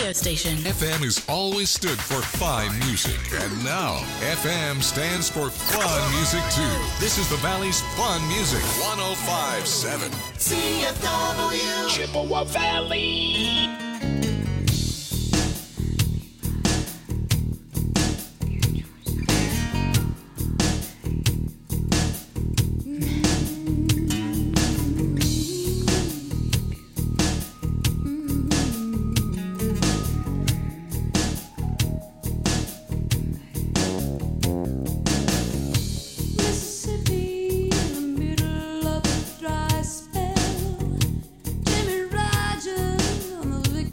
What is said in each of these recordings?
radio station. FM has always stood for fine music, and now FM stands for fun music too. This is the Valley's fun music. 105.7 CFW Chippewa Valley. Jimmy Rogers on the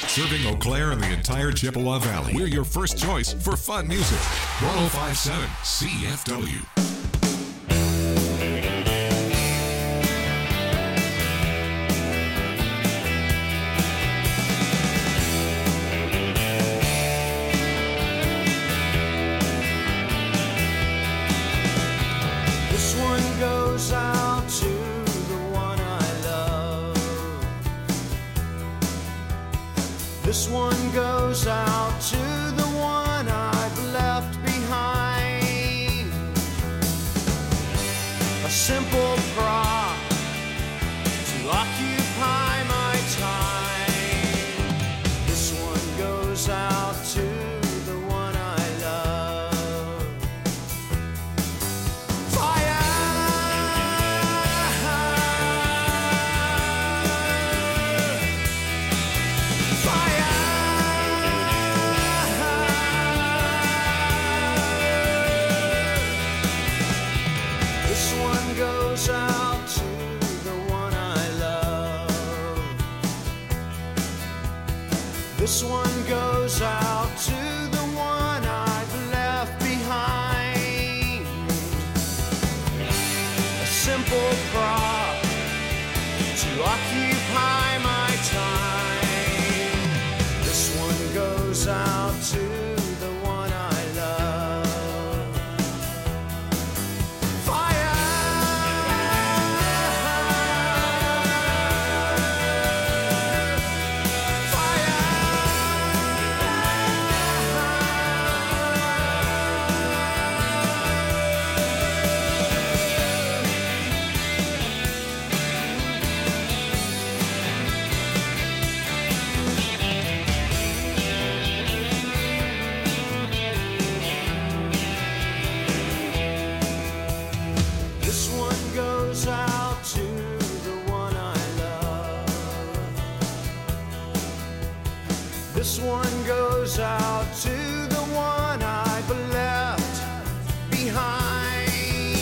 Serving Eau Claire and the entire Chippewa Valley. We're your first choice for fun music. 105.7 CFW. This one goes out to the one I've left behind. A simple prop to occupy my time. This one goes out to the one I love. Fire! Out to the one I love. This one goes out to the one I've left behind. A simple prop to occupy my time. This one goes out to the one I love. This one goes out to the one I've left behind.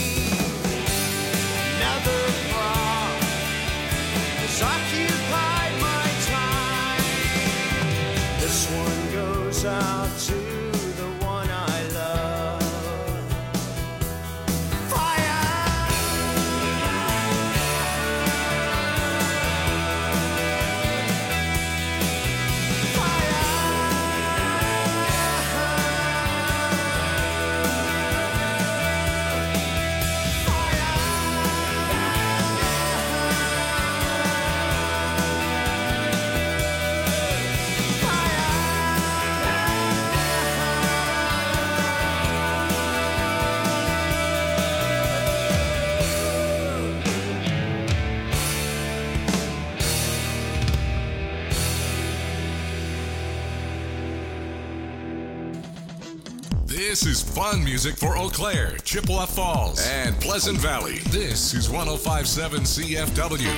Another prop has occupied my time. This one goes out to the one I love. This is fun music for Eau Claire, Chippewa Falls, and Pleasant Valley. This is 105.7 CFW.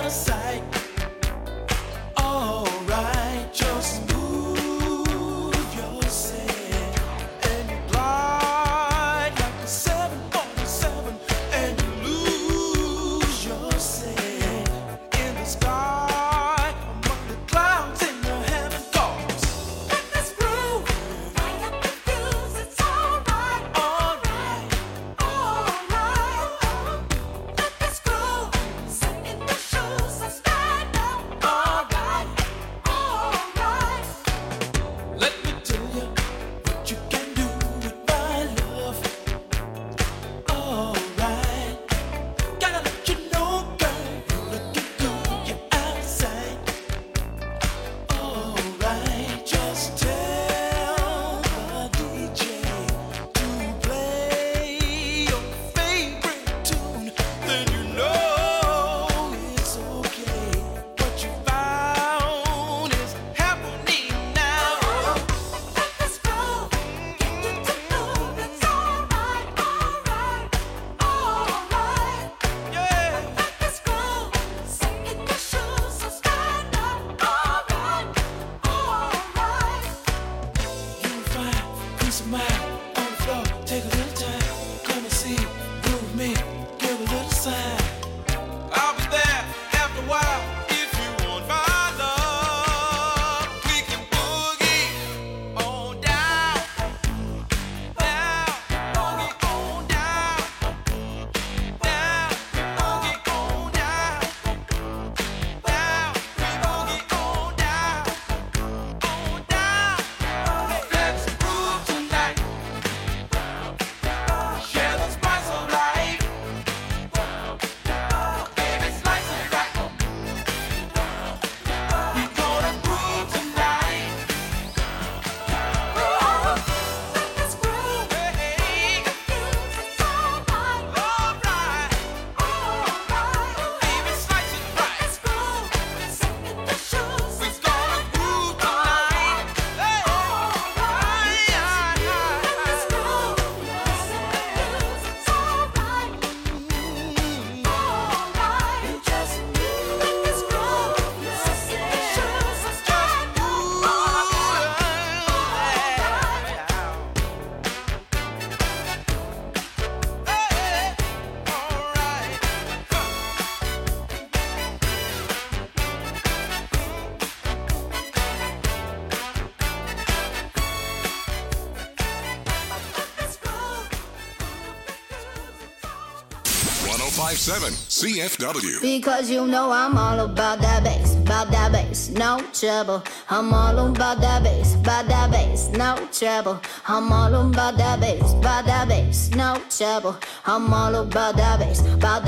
1057 CFW. Because you know I'm all about that bass, no trouble. I'm all about that bass, no trouble. I'm all about that bass, no trouble. I'm all about that bass,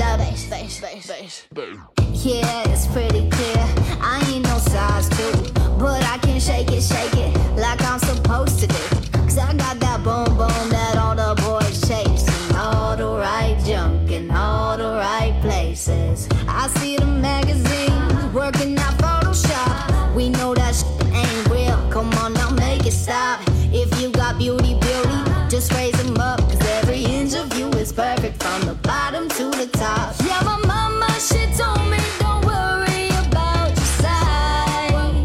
bass. Yeah, it's pretty clear. I ain't no size 2, but I can shake it like I'm supposed to do. 'Cause I got that boom boom that all the boys chase, and all the right junk in all the right places. I see the magazines working out Photoshop. We know that shit ain't real. Come on now, make it stop. If you got beauty, just raise them up. 'Cause every inch of you is perfect from the bottom to the top. Yeah, my mama, she told me don't worry about your size.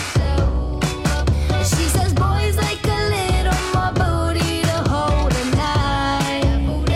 She says boys like a little more booty to hold at night.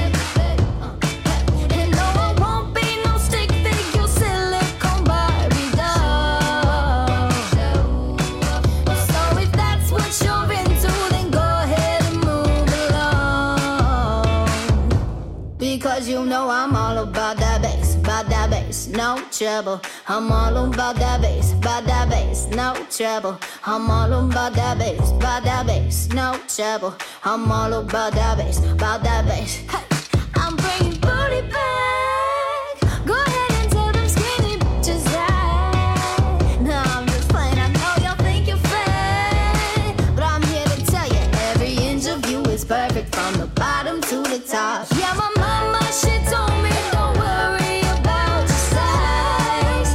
And no, I won't be no stick figure silicone Barbie doll. So if that's what you're into, then go ahead and move along. Because you know I'm all about that bass, no trouble. I'm all about that bass, no trouble. I'm all about that bass, no trouble. I'm all about that bass, Hey, I'm bringing booty back. Go ahead and tell them skinny bitches that. No, I'm just playing. I know y'all think you're fat, but I'm here to tell you every inch of you is perfect from the bottom to the top. Yeah, my mama, she told me don't worry about your size.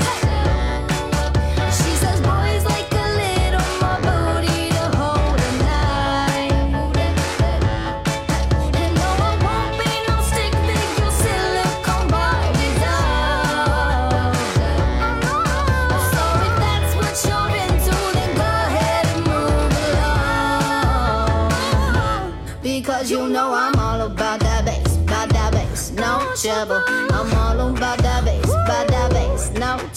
She says boys like a little more booty to hold at night. And no, I won't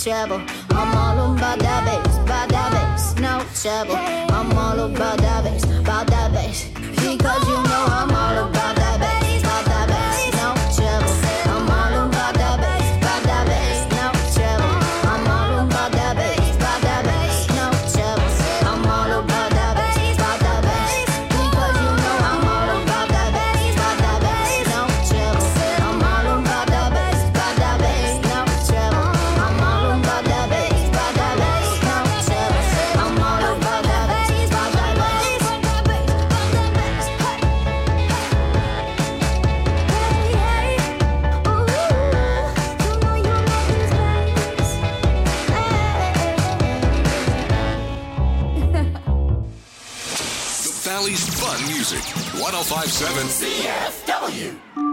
trouble. I'm all about that bass, no trouble. I'm all about that bass, because you know I'm all about that bass, no trouble. I'm all about that bass, no trouble. I'm all about that bass, no trouble. I'm all about that bass, because you know I'm all about that bass, no trouble. I'm all about that bass, no trouble. I'm all about that bass, no trouble. I'm all about that bass, The Valley's Fun Music. 1057 CFW.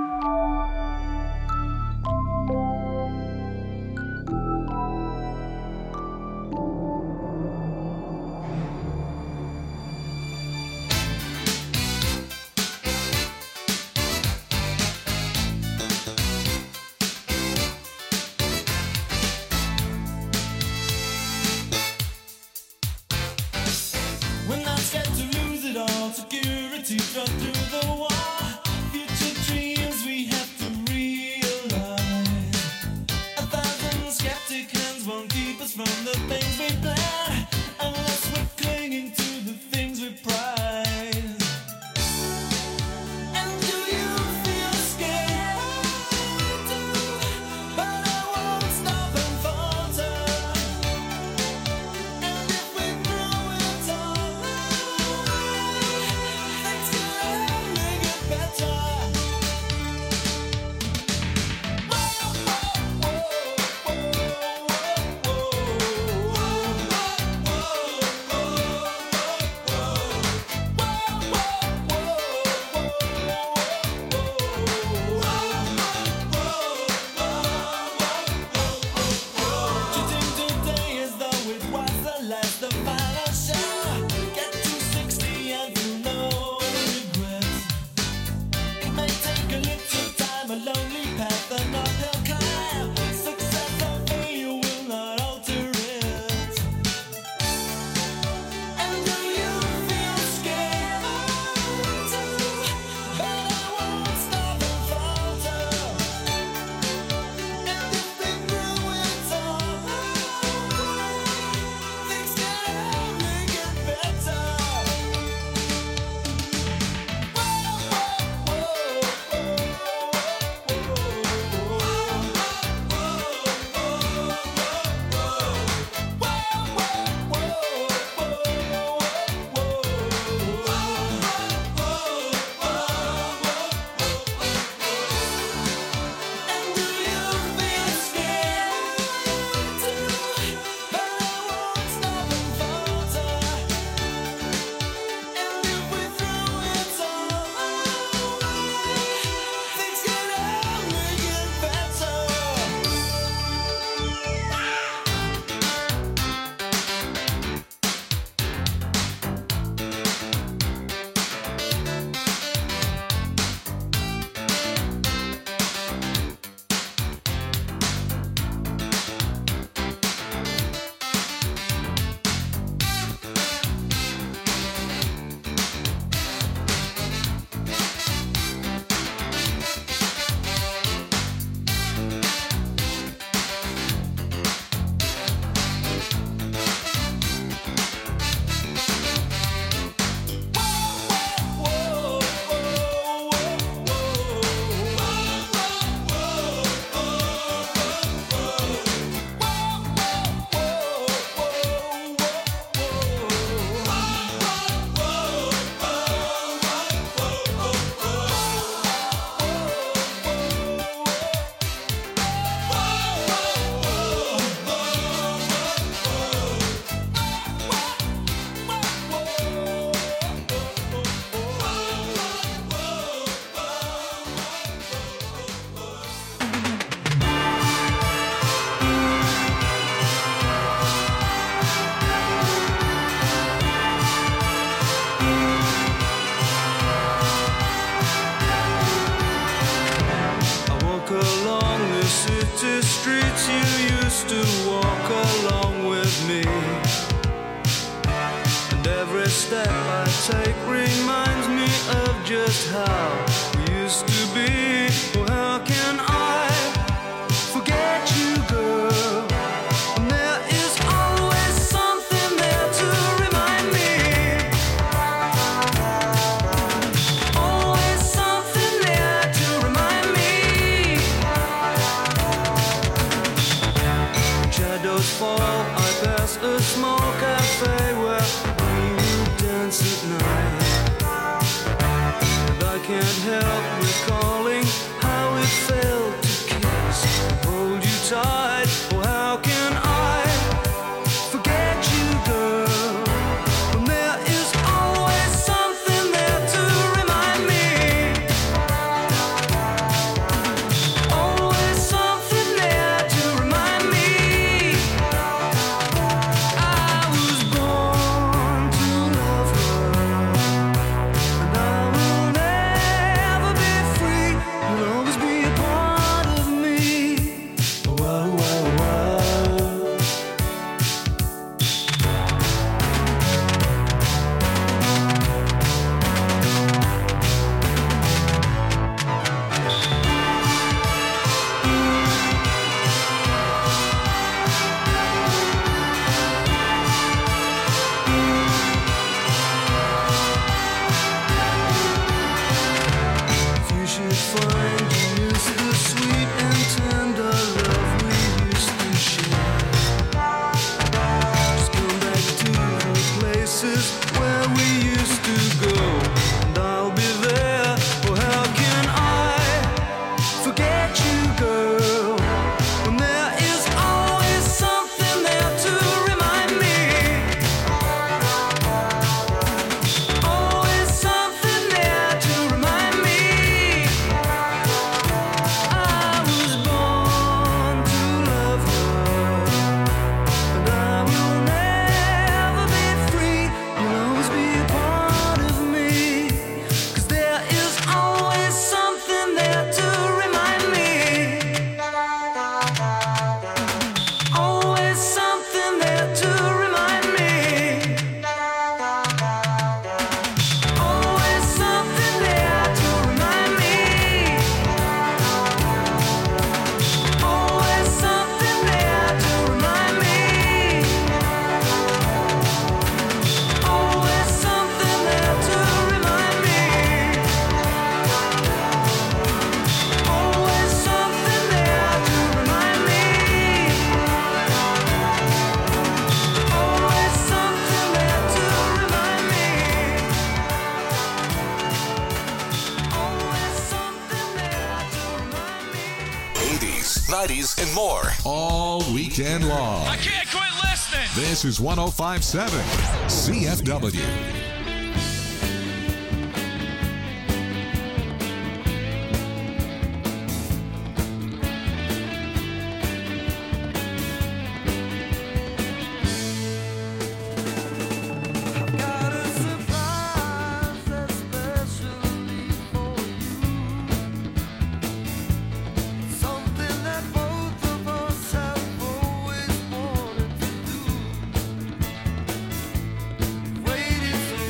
We're not scared to lose it all. Security dropped through the wall. Future dreams we have to realize. 1,000 skeptic hands won't keep us from the things we plan, unless we're clinging to the things we prize. And do you feel scared? But I won't stop and falter. And if we throw it all away, things can only get better. Whoa, whoa, whoa, whoa, whoa. shadows fall, I pass a small cafe where we would dance at night. And I can't help recalling how it felt to kiss, hold you tight. Oh, how can I forget you, girl, when there is always something there to remind me. Always something there to remind me. I was born to love her, and I will never be free. You'll always be a part of me. Wow, wow, wow. You should find you miss the sweet and tender love we used to share. Just come back to the places where we used to go, and I'll be there. Oh, how can I forget you, girl, when there is always something there to remind me. Always something there to remind me. I was born to love her, and I will never be free. You'll always be a part of me, 'cause there is always something there to remind me. Always something there to remind me. Always something there to remind me. Always something there to remind me. Always something there to remind me. Always something there to remind me. Always something there to remind me. Always something there to remind me. 80s, 90s, and more. All weekend long. I can't quit listening. This is 1057 CFW. Got a surprise especially for you. Something that both of us have always wanted to do. Waited so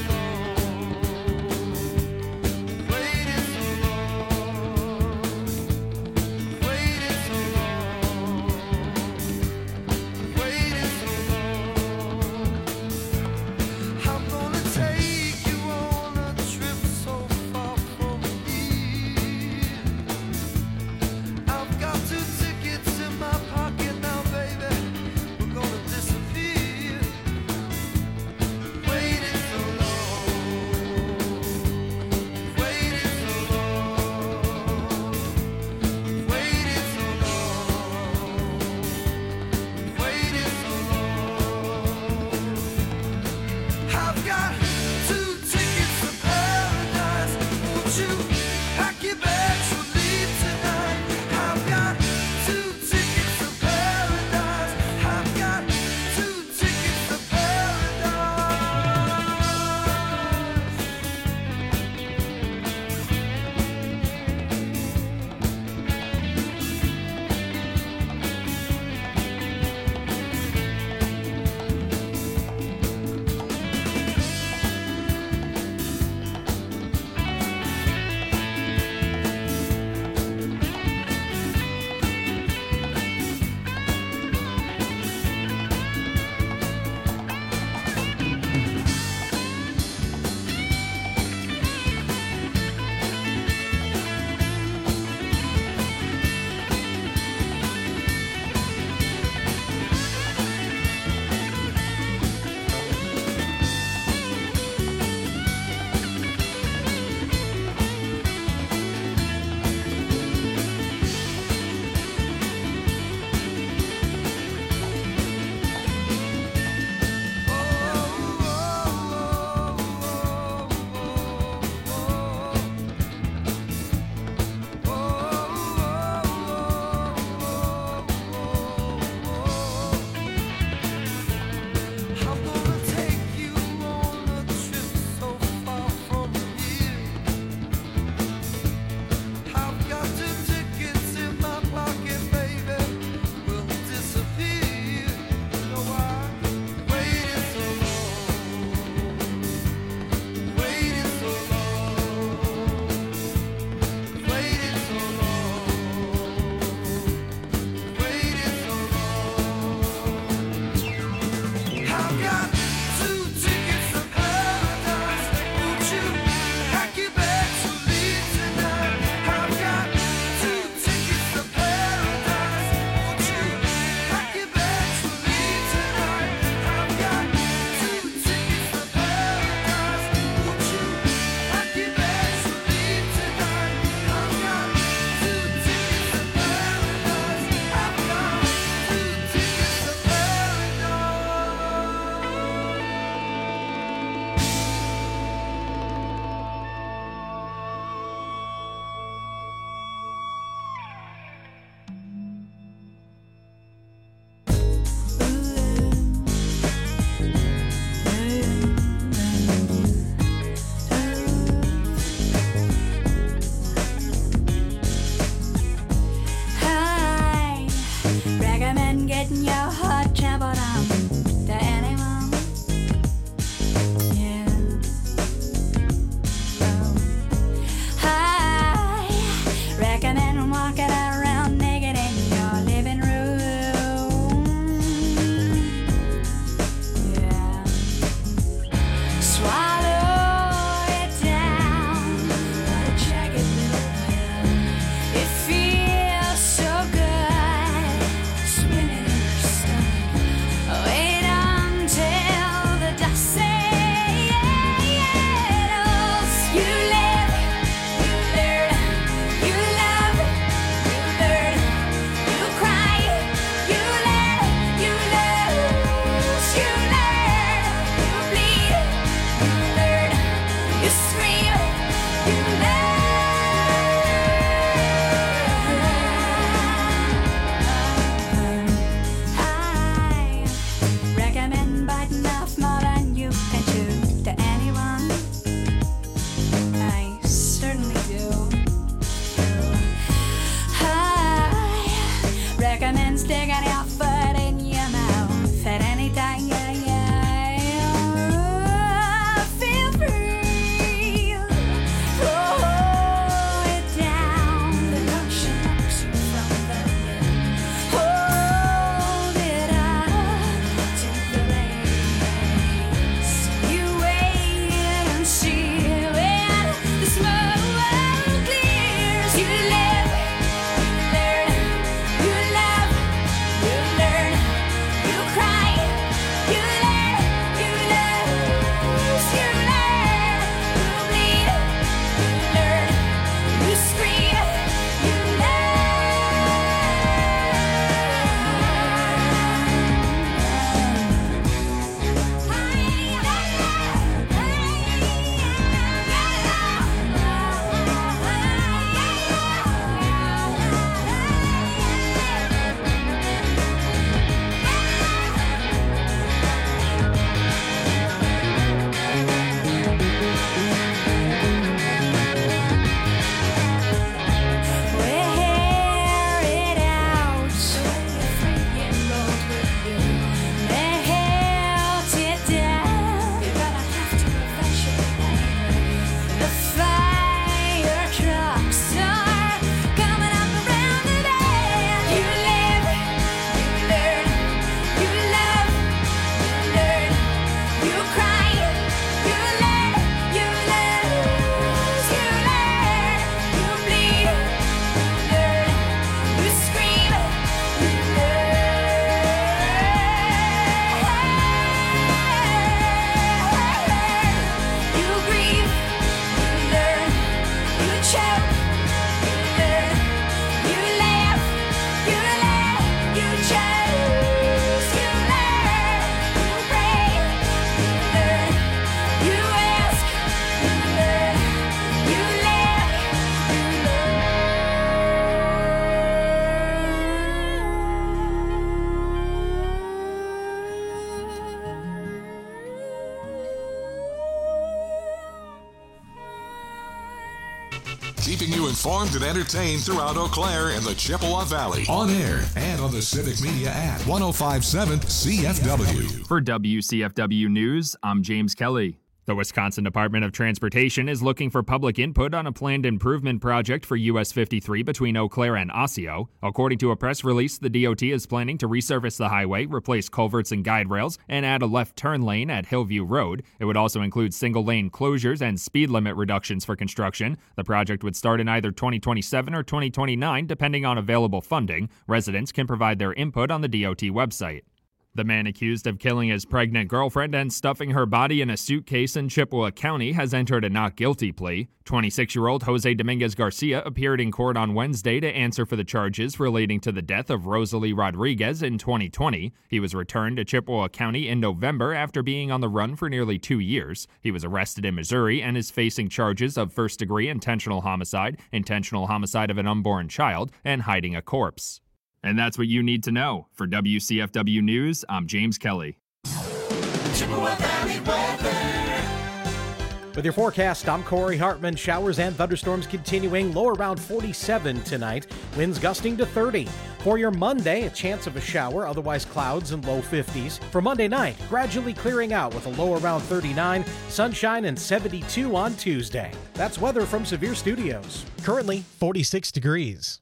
keeping you informed and entertained throughout Eau Claire and the Chippewa Valley. On air and on the Civic Media app. 105.7 CFW. For WCFW News, I'm James Kelly. The Wisconsin Department of Transportation is looking for public input on a planned improvement project for US 53 between Eau Claire and Osseo. According to a press release, the DOT is planning to resurface the highway, replace culverts and guide rails, and add a left turn lane at Hillview Road. It would also include single-lane closures and speed limit reductions for construction. The project would start in either 2027 or 2029, depending on available funding. Residents can provide their input on the DOT website. The man accused of killing his pregnant girlfriend and stuffing her body in a suitcase in Chippewa County has entered a not guilty plea. 26-year-old Jose Dominguez Garcia appeared in court on Wednesday to answer for the charges relating to the death of Rosalie Rodriguez in 2020. He was returned to Chippewa County in November after being on the run for nearly 2 years. He was arrested in Missouri and is facing charges of first-degree intentional homicide of an unborn child, and hiding a corpse. And that's what you need to know. For WCFW News, I'm James Kelly. Chippewa Valley weather. With your forecast, I'm Corey Hartman. Showers and thunderstorms continuing. Low around 47 tonight. Winds gusting to 30. For your Monday, a chance of a shower, otherwise clouds and low 50s. For Monday night, gradually clearing out with a low around 39. Sunshine and 72 on Tuesday. That's weather from Severe Studios. Currently 46 degrees.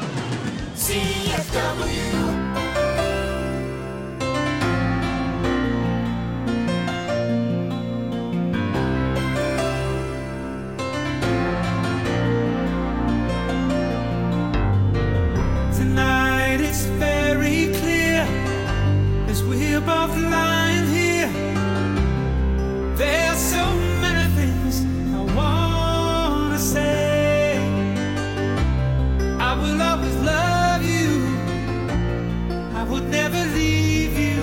CFW. Tonight it's very clear as we're both lying here. There's so many things I want to say. I will always love you. I would never leave you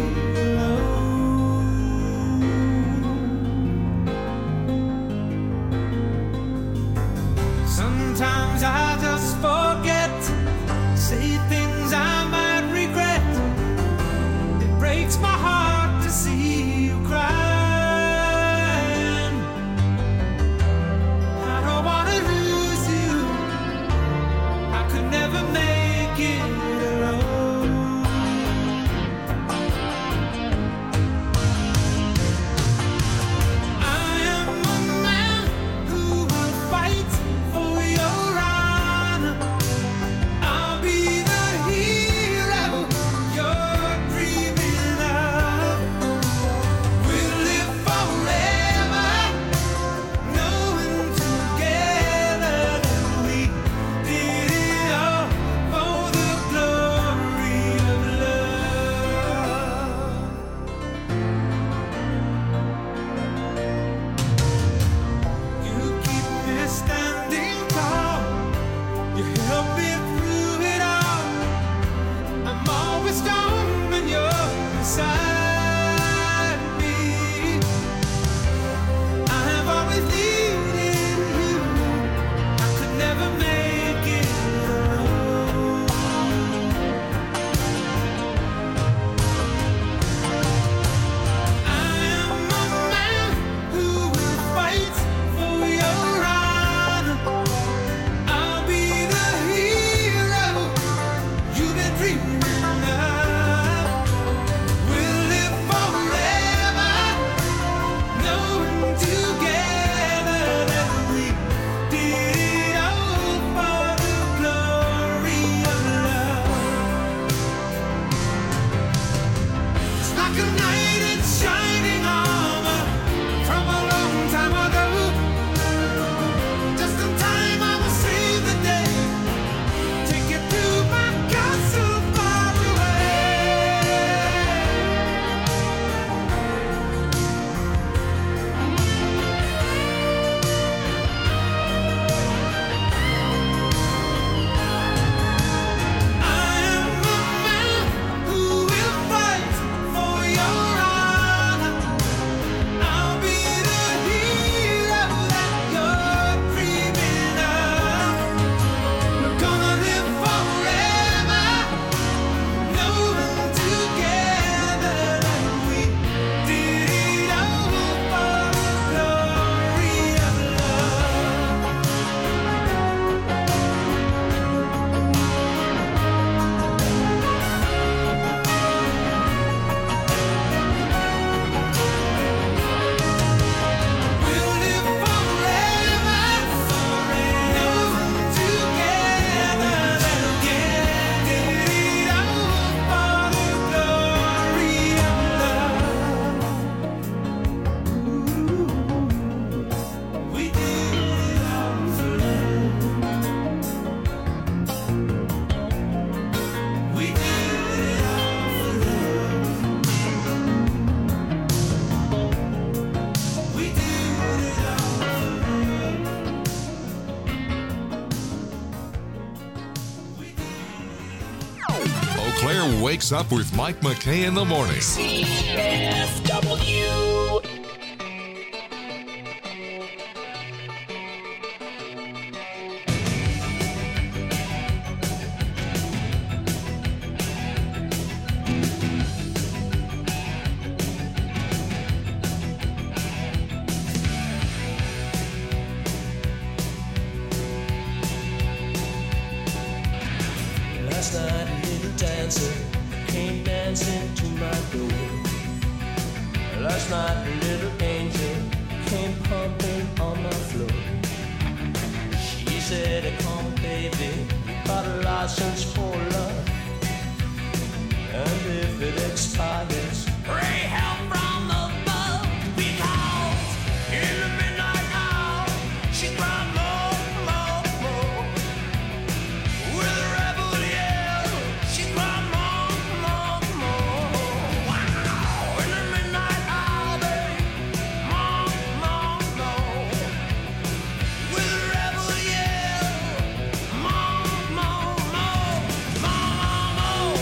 alone. Sometimes I just forget. Say things I might regret. It breaks my heart to see you crying. I don't want to lose you. I could never make it alone. I am a man who will fight for your honor. I'll be the hero you're dreaming of. We'll live forever, knowing together that we did it all for the glory of love. You keep me standing tall. You help me through it all. I'm always strong when you're beside me. I have always needed you. I could never make it alone. I am a man who will fight for your honor. I'll be the hero you've been dreaming of. We'll live forever, knowing together that we did it all for the glory of love. It's like a knight in shining armor from a long time ago. Just in time, I will save the day. Take you to my castle far away. I am a man who will fight for your wakes up with Mike McKay in the morning. CFW. Last night a little dancer came dancing to my door. Last night a little angel came pumping on my floor. She said, come baby, got a license for love. And if it expires, pray help from above. Because in the midnight hour, she cried more, more, more. With a rebel yell, she cried more, more, more. Wow, in the midnight hour, babe, more, more, more. With a rebel yell, more, more, more, more, more.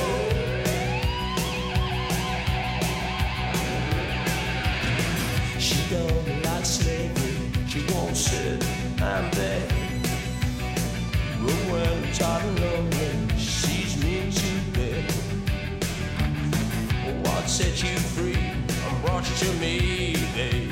She don't like slavery, she won't sit and beg. But when tired and lonely, she's mean to bed. What set you free and brought you to me, babe?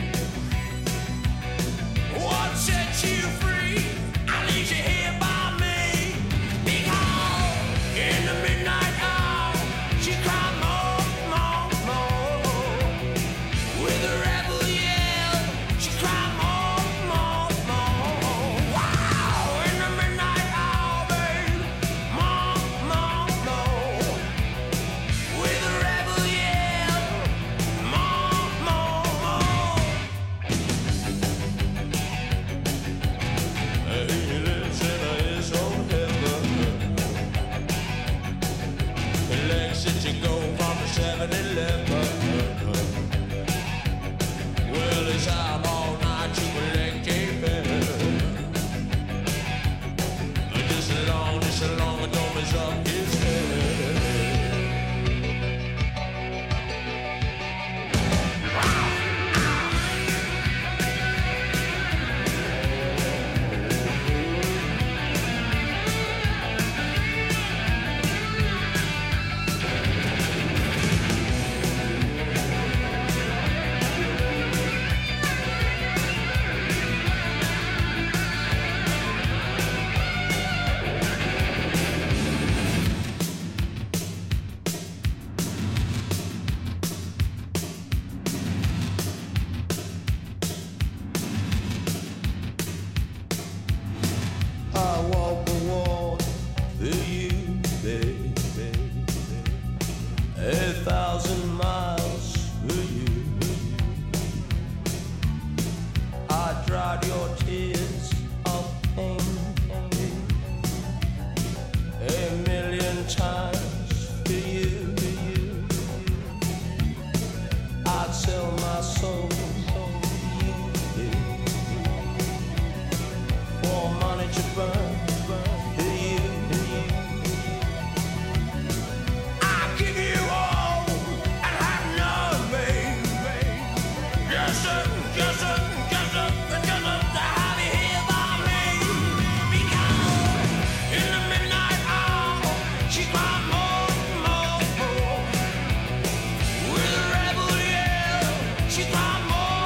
What set you free? I leave you here by me. Because in the midnight hour, she cried more, more, more. With a rebel yell, she cried more, more, more. Wow, in the midnight hour, babe, more, more, more. With a rebel yell, more, more, more. He lives in his own heaven. He likes it to go from the 7-Eleven. Well, he's out all night to collect a bill. Just as long as don't mess up his head. I walk the walk for you, baby. 1,000 miles for you. I dried your tears of pain 1,000,000 times for you. I'd sell my soul for money to burn for you. I give you all and have none, baby. Yes, sir, yes, sir, yes, sir, yes, sir, to have you here by me. Because in the midnight hour, she cried more, more, more. With a rebel yell, she cried more,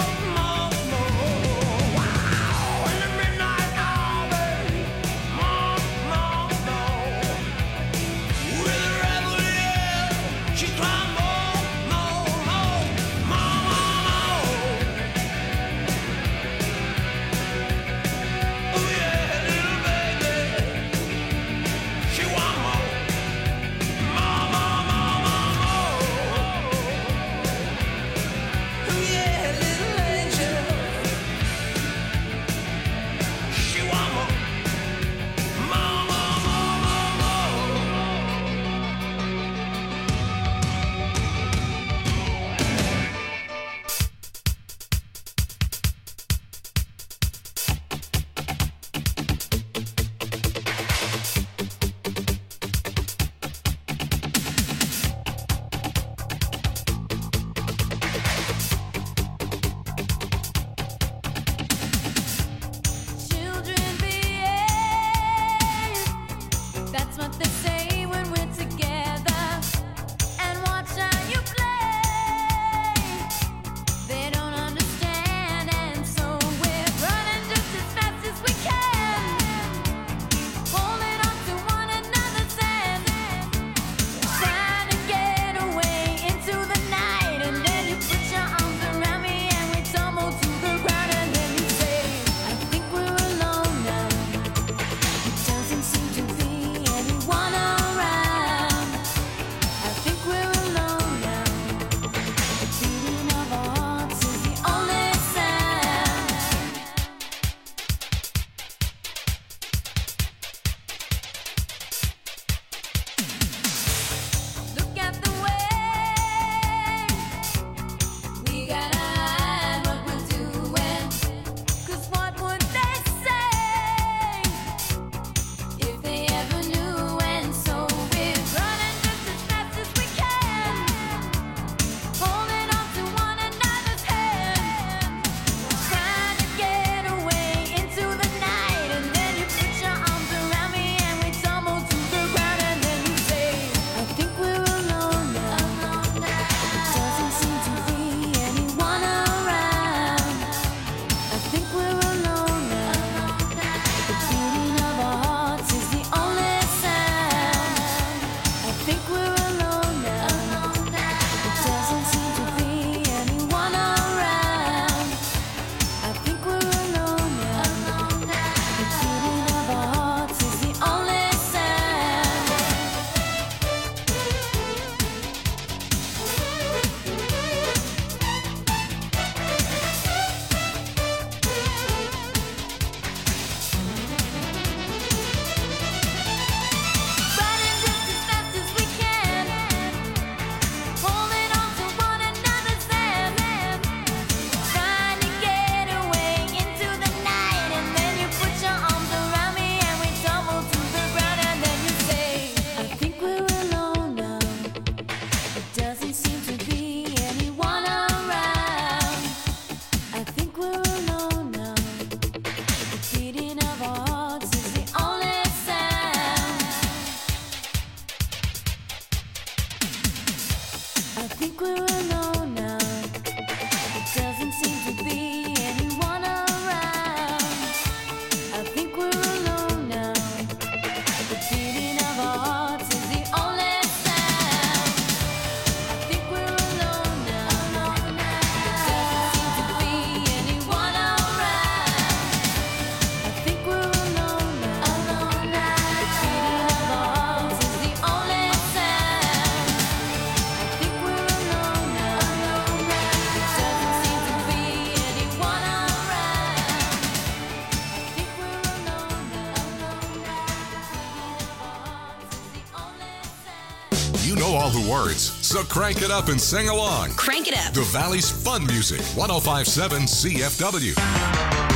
all the words, so crank it up and sing along. Crank it up. The Valley's fun music, 105.7 CFW.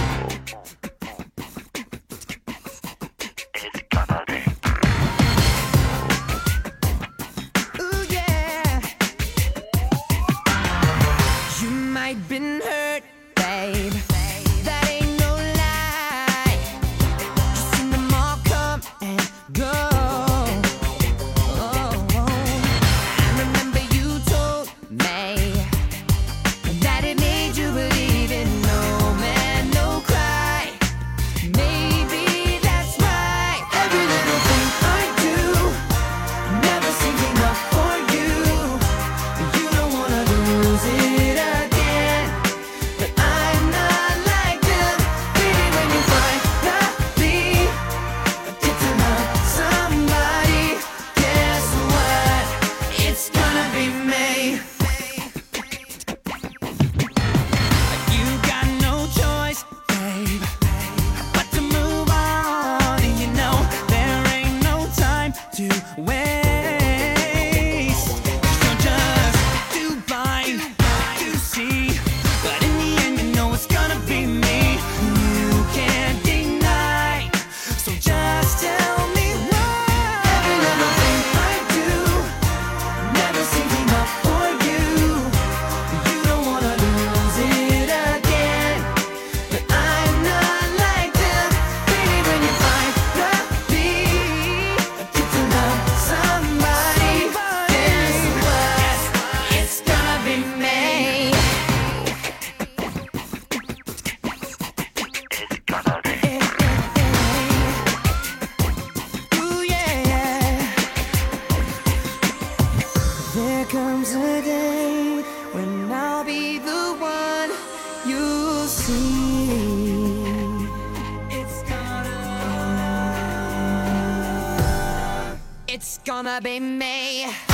Been hurt, babe. That ain't no lie. Just seen them all come and go. I remember you told me that it made you believe in no man, no cry. Maybe that's right. Every little thing I do never seems enough for you. You don't wanna lose it again. Comes a day when I'll be the one you'll see. It's gonna be me.